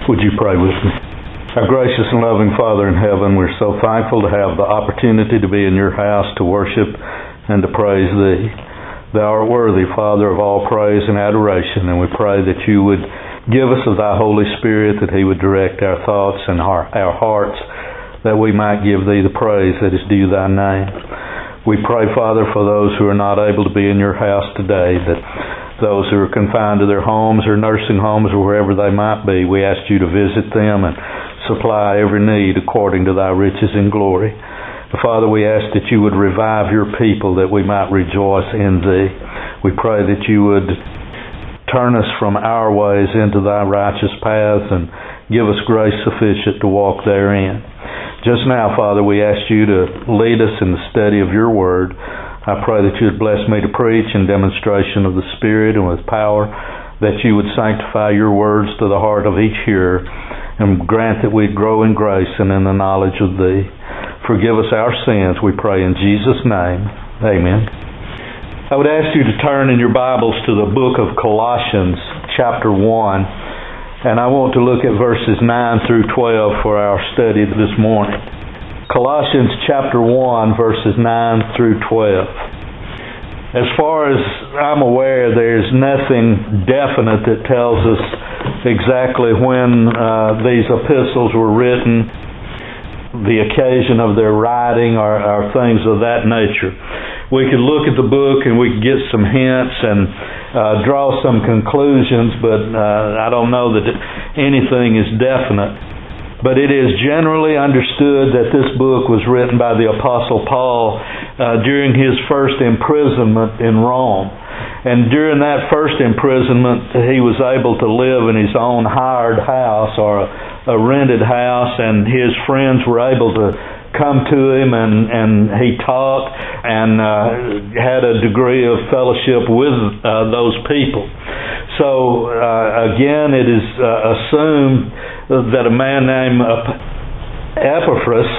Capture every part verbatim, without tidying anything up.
Would you pray with me? Our gracious and loving Father in heaven, we're so thankful to have the opportunity to be in your house to worship and to praise Thee. Thou art worthy, Father, of all praise and adoration, and we pray that you would give us of Thy Holy Spirit, that He would direct our thoughts and our, our hearts, that we might give Thee the praise that is due Thy name. We pray, Father, for those who are not able to be in your house today, that those who are confined to their homes or nursing homes or wherever they might be, we ask you to visit them and supply every need according to Thy riches and glory. Father, we ask that you would revive your people, that we might rejoice in Thee. We pray that you would turn us from our ways into Thy righteous paths and give us grace sufficient to walk therein. Just now, Father, we ask you to lead us in the study of your word. I pray that you would bless me to preach in demonstration of the Spirit and with power, that you would sanctify your words to the heart of each hearer, and grant that we'd grow in grace and in the knowledge of Thee. Forgive us our sins, we pray in Jesus' name. Amen. I would ask you to turn in your Bibles to the book of Colossians, chapter one, and I want to look at verses nine through twelve for our study this morning. Colossians chapter one, verses nine through twelve. As far as I'm aware, there's nothing definite that tells us exactly when uh, these epistles were written, the occasion of their writing, or, or things of that nature. We could look at the book and we could get some hints and uh, draw some conclusions, but uh, I don't know that anything is definite. But it is generally understood that this book was written by the Apostle Paul uh, during his first imprisonment in Rome. And during that first imprisonment, he was able to live in his own hired house or a, a rented house, and his friends were able to come to him, and, and he talked and uh, had a degree of fellowship with uh, those people. So uh, again, it is uh, assumed that a man named Epaphras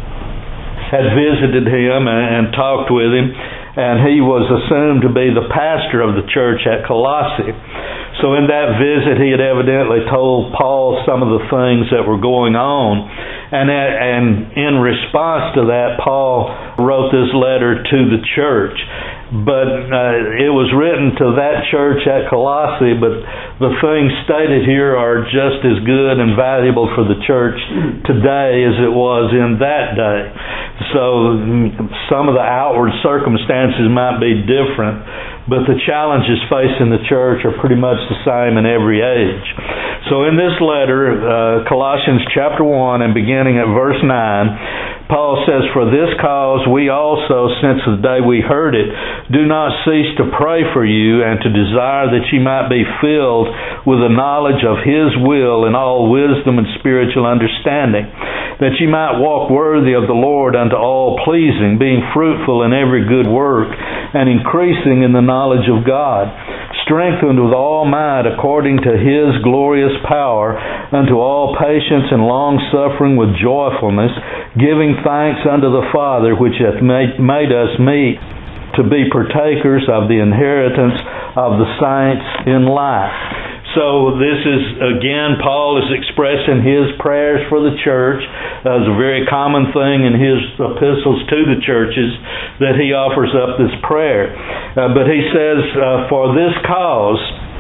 had visited him and, and talked with him, and he was assumed to be the pastor of the church at Colossae. So in that visit, he had evidently told Paul some of the things that were going on, and, and in response to that, Paul wrote this letter to the church. But uh, it was written to that church at Colossae, but the things stated here are just as good and valuable for the church today as it was in that day. So some of the outward circumstances might be different, but the challenges facing the church are pretty much the same in every age. So in this letter, uh, Colossians chapter one, and beginning at verse nine, Paul says, "For this cause we also, since the day we heard it, do not cease to pray for you and to desire that ye might be filled with the knowledge of His will in all wisdom and spiritual understanding, that ye might walk worthy of the Lord unto all pleasing, being fruitful in every good work, and increasing in the knowledge of God, strengthened with all might according to His glorious power, unto all patience and long suffering with joyfulness, giving thanks unto the Father, which hath made, made us meet to be partakers of the inheritance of the saints in light." So this is, again, Paul is expressing his prayers for the church. Uh, it's a very common thing in his epistles to the churches that he offers up this prayer. Uh, but he says, uh, for this cause,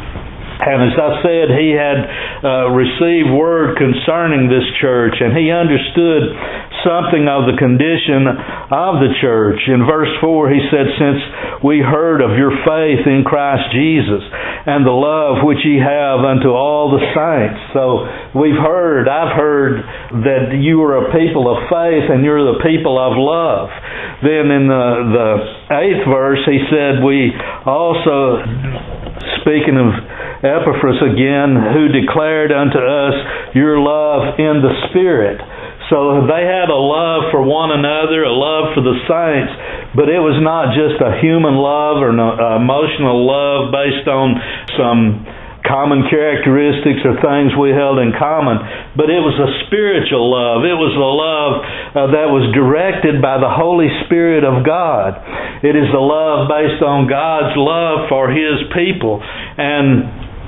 and as I said, he had uh, received word concerning this church, and he understood something of the condition of the church. In verse four, he said, "Since we heard of your faith in Christ Jesus, and the love which ye have unto all the saints." So we've heard, I've heard that you are a people of faith and you're the people of love. Then in the, the eighth verse, he said, "We also," speaking of Epaphras again, "who declared unto us your love in the Spirit." So they had a love for one another, a love for the saints, but it was not just a human love or an emotional love based on some common characteristics or things we held in common, but it was a spiritual love. It was a love uh, that was directed by the Holy Spirit of God. It is a love based on God's love for His people. And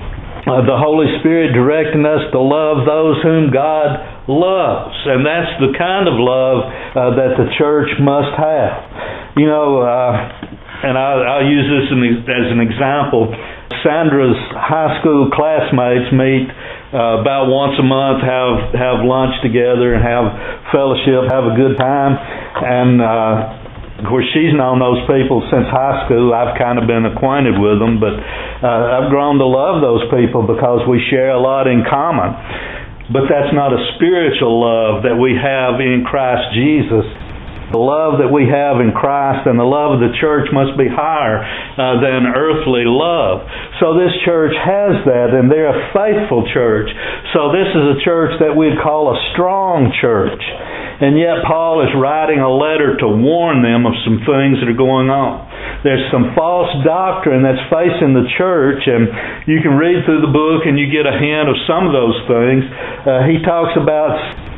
Uh, the Holy Spirit directing us to love those whom God loves. And that's the kind of love uh, that the church must have. You know, uh, and I'll, I'll use this as an example. Sandra's high school classmates meet uh, about once a month, have, have lunch together and have fellowship, have a good time. And uh, of course, she's known those people since high school. I've kind of been acquainted with them, but uh, I've grown to love those people because we share a lot in common. But that's not a spiritual love that we have in Christ Jesus. The love that we have in Christ and the love of the church must be higher uh, than earthly love. So this church has that, and they're a faithful church. So this is a church that we'd call a strong church. And yet Paul is writing a letter to warn them of some things that are going on. There's some false doctrine that's facing the church, and you can read through the book and you get a hint of some of those things. Uh, he talks about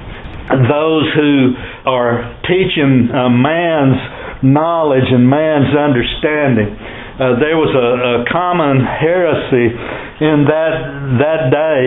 those who are teaching uh, man's knowledge and man's understanding. Uh, there was a, a common heresy in that that day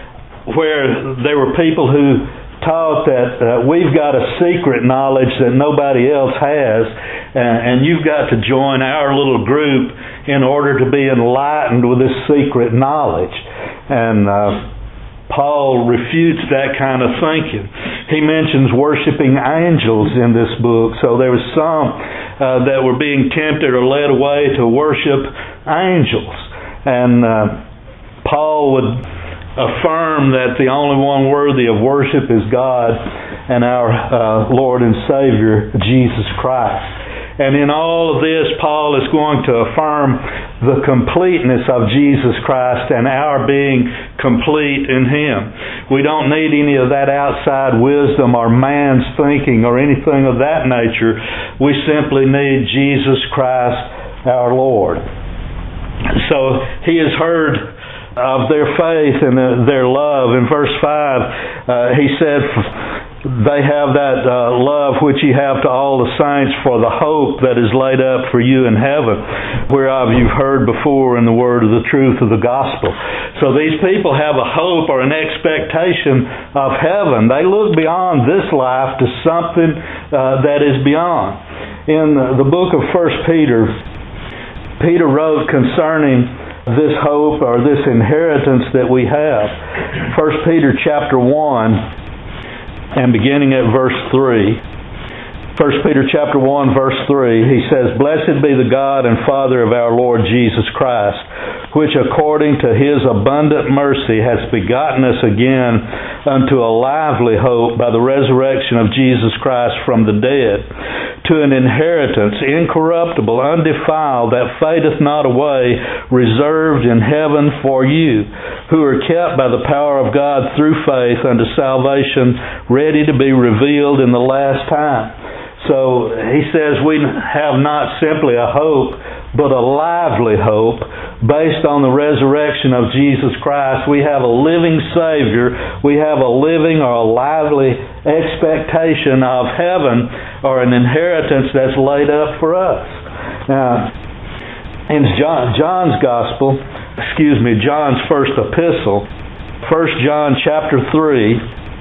where there were people who taught that uh, we've got a secret knowledge that nobody else has, uh, and you've got to join our little group in order to be enlightened with this secret knowledge. And uh, Paul refutes that kind of thinking. He mentions worshiping angels in this book. So there was some uh, that were being tempted or led away to worship angels. And uh, Paul would affirm that the only one worthy of worship is God and our uh, Lord and Savior, Jesus Christ. And in all of this, Paul is going to affirm the completeness of Jesus Christ and our being complete in Him. We don't need any of that outside wisdom or man's thinking or anything of that nature. We simply need Jesus Christ, our Lord. So he has heard of their faith and their love. In verse five, uh, he said, they have that uh, love which ye have to all the saints for the hope that is laid up for you in heaven, whereof you've heard before in the word of the truth of the gospel. So these people have a hope or an expectation of heaven. They look beyond this life to something uh, that is beyond. In the book of First Peter, Peter wrote concerning this hope or this inheritance that we have. First Peter chapter one and beginning at verse three. First Peter chapter one verse three, he says, Blessed be the God and Father of our Lord Jesus Christ, which according to His abundant mercy has begotten us again unto a lively hope by the resurrection of Jesus Christ from the dead, to an inheritance incorruptible, undefiled, that fadeth not away, reserved in heaven for you, who are kept by the power of God through faith unto salvation, ready to be revealed in the last time. So he says we have not simply a hope, but a lively hope based on the resurrection of Jesus Christ. We have a living Savior. We have a living or a lively expectation of heaven or an inheritance that's laid up for us. Now, in John, John's Gospel, excuse me, John's first epistle, First John chapter three,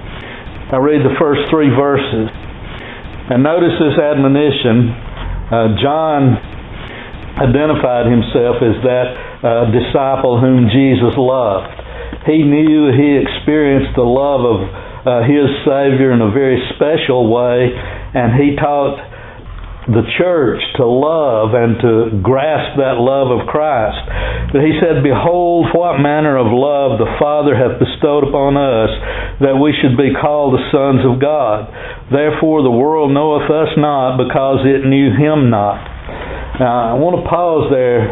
I read the first three verses. And notice this admonition. Uh, John identified himself as that uh, disciple whom Jesus loved. He knew, he experienced the love of uh, his Savior in a very special way, and he taught the church to love and to grasp that love of Christ. But he said, Behold, what manner of love the Father hath bestowed upon us, that we should be called the sons of God. Therefore the world knoweth us not, because it knew Him not. Now, I want to pause there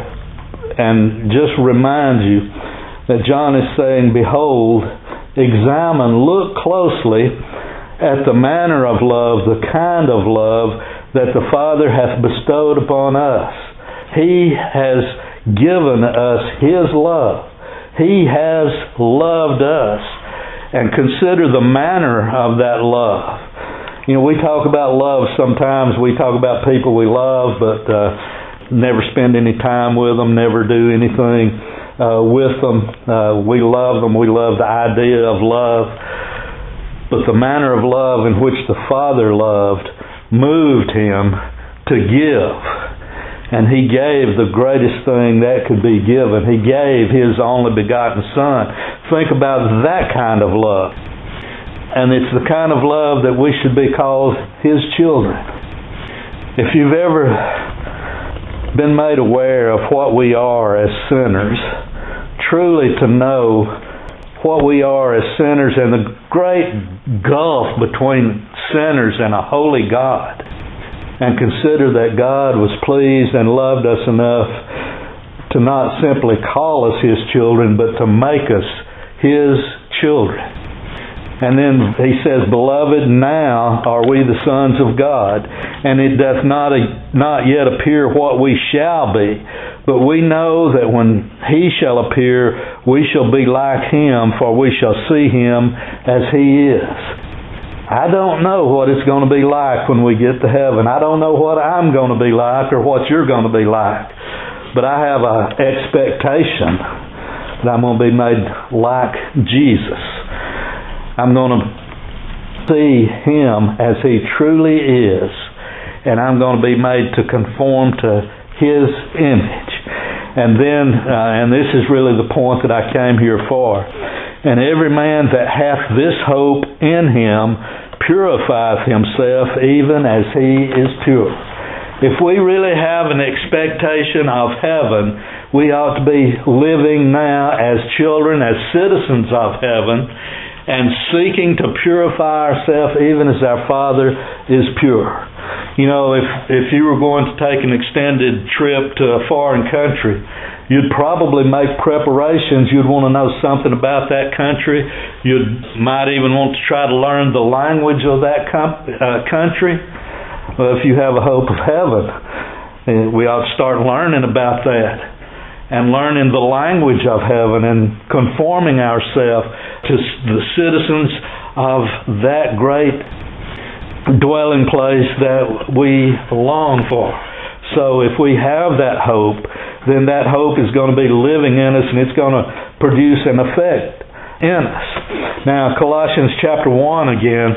and just remind you that John is saying, Behold, examine, look closely at the manner of love, the kind of love that the Father hath bestowed upon us. He has given us His love. He has loved us. And consider the manner of that love. You know, we talk about love sometimes. We talk about people we love, but uh, never spend any time with them, never do anything uh, with them. Uh, we love them. We love the idea of love. But the manner of love in which the Father loved moved Him to give. And He gave the greatest thing that could be given. He gave His only begotten Son. Think about that kind of love. And it's the kind of love that we should be called His children. If you've ever been made aware of what we are as sinners, truly to know what we are as sinners and the great gulf between sinners and a holy God, and consider that God was pleased and loved us enough to not simply call us His children, but to make us His children. And then He says, Beloved, now are we the sons of God, and it doth not, not yet appear what we shall be, but we know that when He shall appear, we shall be like Him, for we shall see Him as He is. I don't know what it's going to be like when we get to heaven. I don't know what I'm going to be like or what you're going to be like. But I have an expectation that I'm going to be made like Jesus. I'm going to see Him as He truly is. And I'm going to be made to conform to His image. And then, uh, and this is really the point that I came here for. And every man that hath this hope in Him purifieth himself even as He is pure. If we really have an expectation of heaven, we ought to be living now as children, as citizens of heaven, and seeking to purify ourselves even as our Father is pure. You know, if, if you were going to take an extended trip to a foreign country, you'd probably make preparations. You'd want to know something about that country. You might even want to try to learn the language of that com- uh, country. Well, if you have a hope of heaven, we ought to start learning about that and learning the language of heaven and conforming ourselves to the citizens of that great dwelling place that we long for. So if we have that hope, then that hope is going to be living in us, and it's going to produce an effect in us. Now, Colossians chapter one again,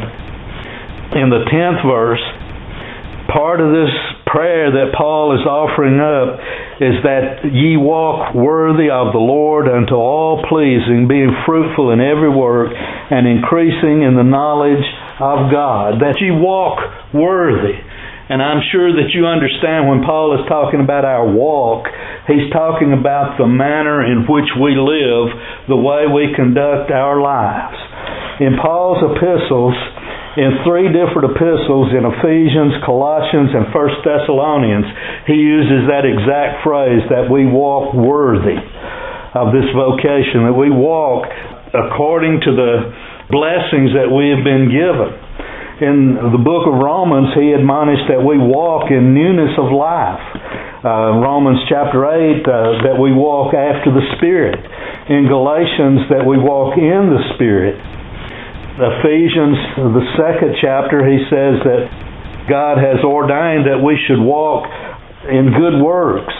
in the tenth verse, part of this prayer that Paul is offering up is that ye walk worthy of the Lord unto all pleasing, being fruitful in every work, and increasing in the knowledge of God. That ye walk worthy. And I'm sure that you understand when Paul is talking about our walk, he's talking about the manner in which we live, the way we conduct our lives. In Paul's epistles, in three different epistles, in Ephesians, Colossians, and First Thessalonians, he uses that exact phrase, that we walk worthy of this vocation, that we walk according to the blessings that we have been given. In the book of Romans, he admonished that we walk in newness of life. Uh, Romans chapter eight, uh, that we walk after the Spirit. In Galatians, that we walk in the Spirit. Ephesians, the second chapter, he says that God has ordained that we should walk in good works.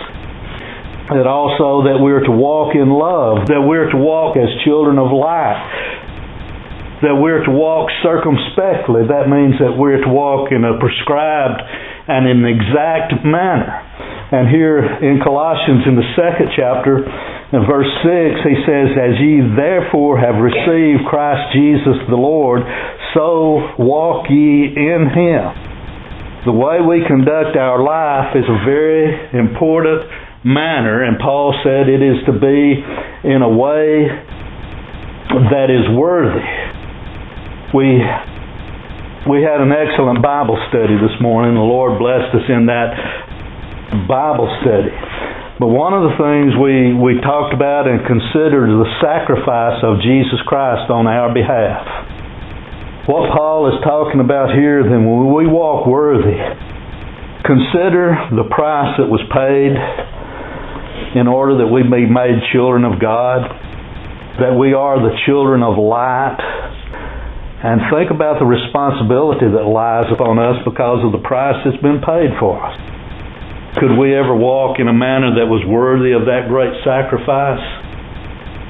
That also that we are to walk in love. That we are to walk as children of light. That we're to walk circumspectly. That means that we're to walk in a prescribed and in an exact manner. And here in Colossians, in the second chapter, in verse six, he says, As ye therefore have received Christ Jesus the Lord, so walk ye in Him. The way we conduct our life is a very important manner, and Paul said it is to be in a way that is worthy. We we had an excellent Bible study this morning. The Lord blessed us in that Bible study. But one of the things we, we talked about and considered the sacrifice of Jesus Christ on our behalf. What Paul is talking about here, then when we walk worthy, consider the price that was paid in order that we be made children of God, that we are the children of light. And think about the responsibility that lies upon us because of the price that's been paid for us. Could we ever walk in a manner that was worthy of that great sacrifice?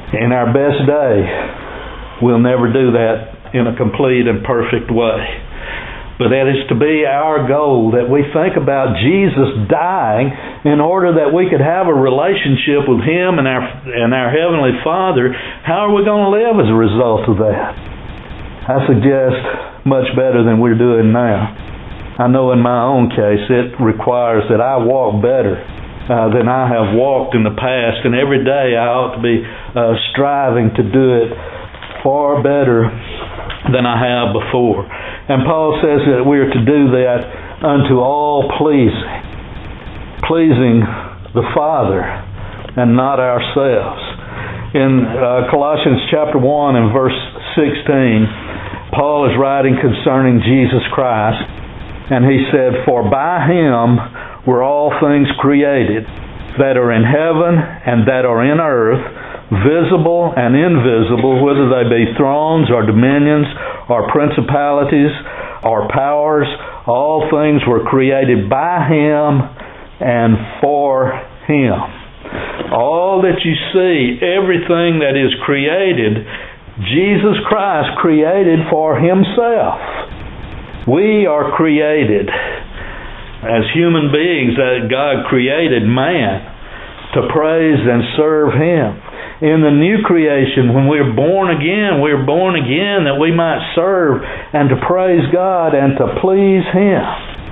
In our best day, we'll never do that in a complete and perfect way. But that is to be our goal, that we think about Jesus dying in order that we could have a relationship with Him and our and our Heavenly Father. How are we going to live as a result of that? I suggest much better than we're doing now. I know in my own case it requires that I walk better uh, than I have walked in the past, and every day I ought to be uh, striving to do it far better than I have before. And Paul says that we are to do that unto all pleasing, pleasing the Father and not ourselves. In uh, Colossians chapter one and verse sixteen, Paul is writing concerning Jesus Christ, and he said, "For by Him were all things created, that are in heaven and that are in earth, visible and invisible, whether they be thrones or dominions or principalities or powers. All things were created by Him and for Him." All that you see, everything that is created, Jesus Christ created for Himself. We are created as human beings, that God created man to praise and serve Him. In the new creation, when we're born again, we're born again that we might serve and to praise God and to please Him.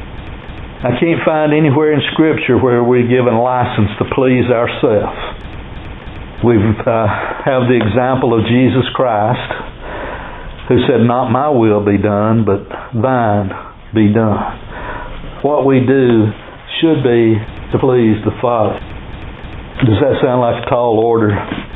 I can't find anywhere in Scripture where we're given license to please ourselves. We uh, have the example of Jesus Christ, who said, "Not my will be done, but thine be done." What we do should be to please the Father. Does that sound like a tall order?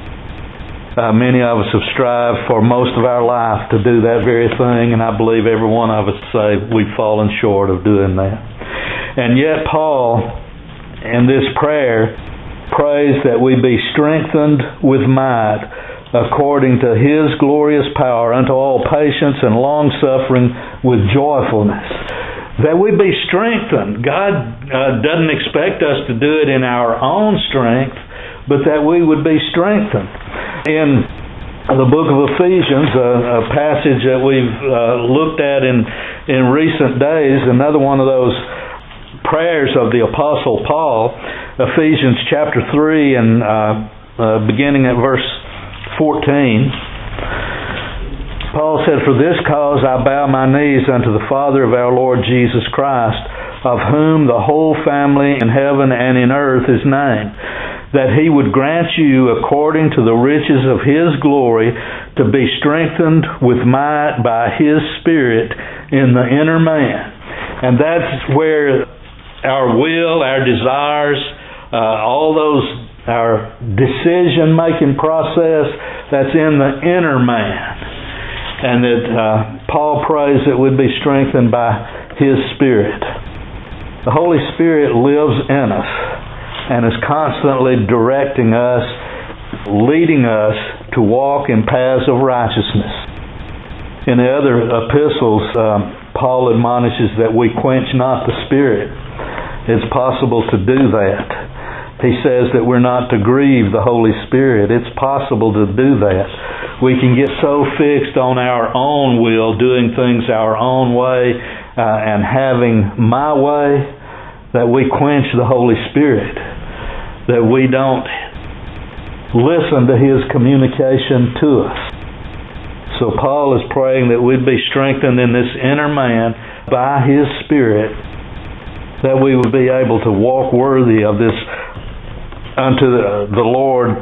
Uh, many of us have strived for most of our life to do that very thing, and I believe every one of us say we've fallen short of doing that. And yet Paul, in this prayer, prays that we be strengthened with might according to His glorious power unto all patience and long-suffering with joyfulness. That we be strengthened. God uh, doesn't expect us to do it in our own strength, but that we would be strengthened. In the book of Ephesians, a, a passage that we've uh, looked at in, in recent days, another one of those prayers of the Apostle Paul, Ephesians chapter three and uh, uh, beginning at verse fourteen, Paul said, "For this cause I bow my knees unto the Father of our Lord Jesus Christ, of whom the whole family in heaven and in earth is named, that He would grant you, according to the riches of His glory, to be strengthened with might by His Spirit in the inner man." And that's where our will, our desires, uh, all those, our decision-making process, that's in the inner man. And that uh, Paul prays that we'd be strengthened by His Spirit. The Holy Spirit lives in us and is constantly directing us, leading us to walk in paths of righteousness. In the other epistles, um, Paul admonishes that we quench not the Spirit. It's possible to do that. He says that we're not to grieve the Holy Spirit. It's possible to do that. We can get so fixed on our own will, doing things our own way, uh, and having my way, that we quench the Holy Spirit. That we don't listen to His communication to us. So Paul is praying that we'd be strengthened in this inner man by His Spirit, that we would be able to walk worthy of this unto the, the Lord,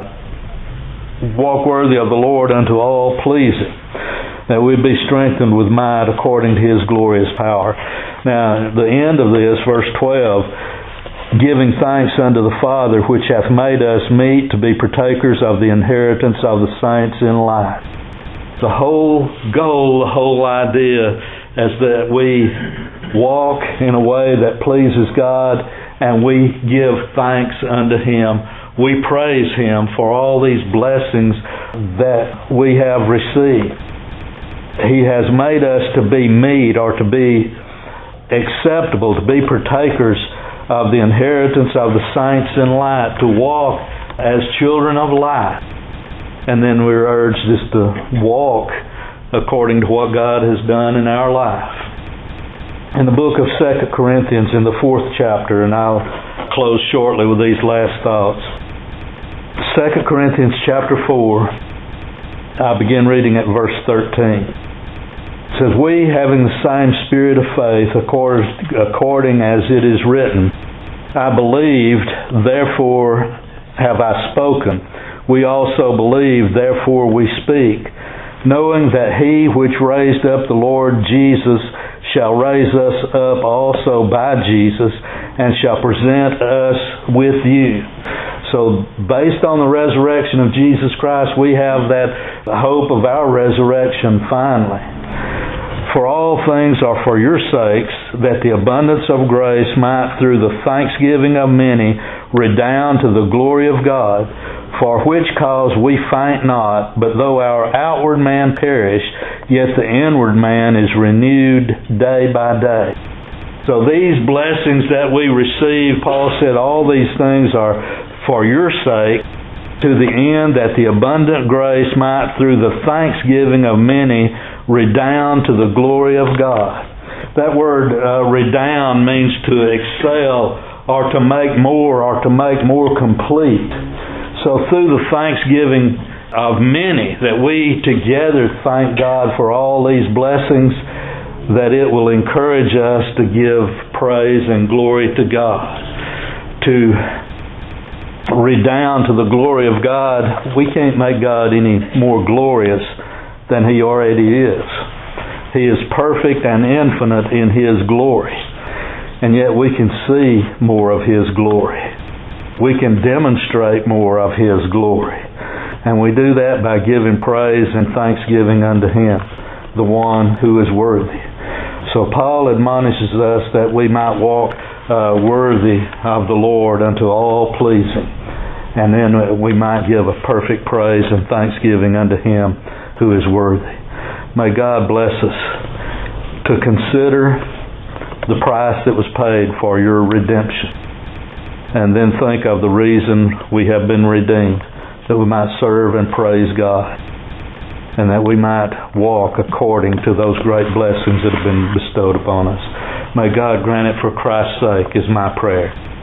walk worthy of the Lord unto all pleasing, that we'd be strengthened with might according to His glorious power. Now, the end of this, verse twelve, "Giving thanks unto the Father, which hath made us meet to be partakers of the inheritance of the saints in light." The whole goal, the whole idea is that we walk in a way that pleases God, and we give thanks unto Him. We praise Him for all these blessings that we have received. He has made us to be meet, or to be acceptable, to be partakers of the inheritance of the saints in light, to walk as children of light. And then we're urged just to walk according to what God has done in our life. In the book of Second Corinthians, in the fourth chapter, and I'll close shortly with these last thoughts. Second Corinthians chapter four, I begin reading at verse thirteen. It says, "We, having the same spirit of faith, according as it is written, I believed, therefore have I spoken. We also believe, therefore we speak, knowing that he which raised up the Lord Jesus shall raise us up also by Jesus, and shall present us with you." So based on the resurrection of Jesus Christ, we have that hope of our resurrection finally. "For all things are for your sakes, that the abundance of grace might through the thanksgiving of many redound to the glory of God, for which cause we faint not, but though our outward man perish, yet the inward man is renewed day by day." So these blessings that we receive, Paul said, all these things are for your sake, to the end that the abundant grace might through the thanksgiving of many redound to the glory of God. That word uh, redound means to excel, or to make more, or to make more complete. So through the thanksgiving of many, that we together thank God for all these blessings, that it will encourage us to give praise and glory to God. To redound to the glory of God, we can't make God any more glorious than He already is. He is perfect and infinite in His glory. And yet we can see more of His glory. We can demonstrate more of His glory. And we do that by giving praise and thanksgiving unto Him, the one who is worthy. So Paul admonishes us that we might walk uh, worthy of the Lord unto all pleasing. And then we might give a perfect praise and thanksgiving unto Him who is worthy. May God bless us to consider the price that was paid for your redemption. And then think of the reason we have been redeemed, that we might serve and praise God, and that we might walk according to those great blessings that have been bestowed upon us. May God grant it for Christ's sake, is my prayer.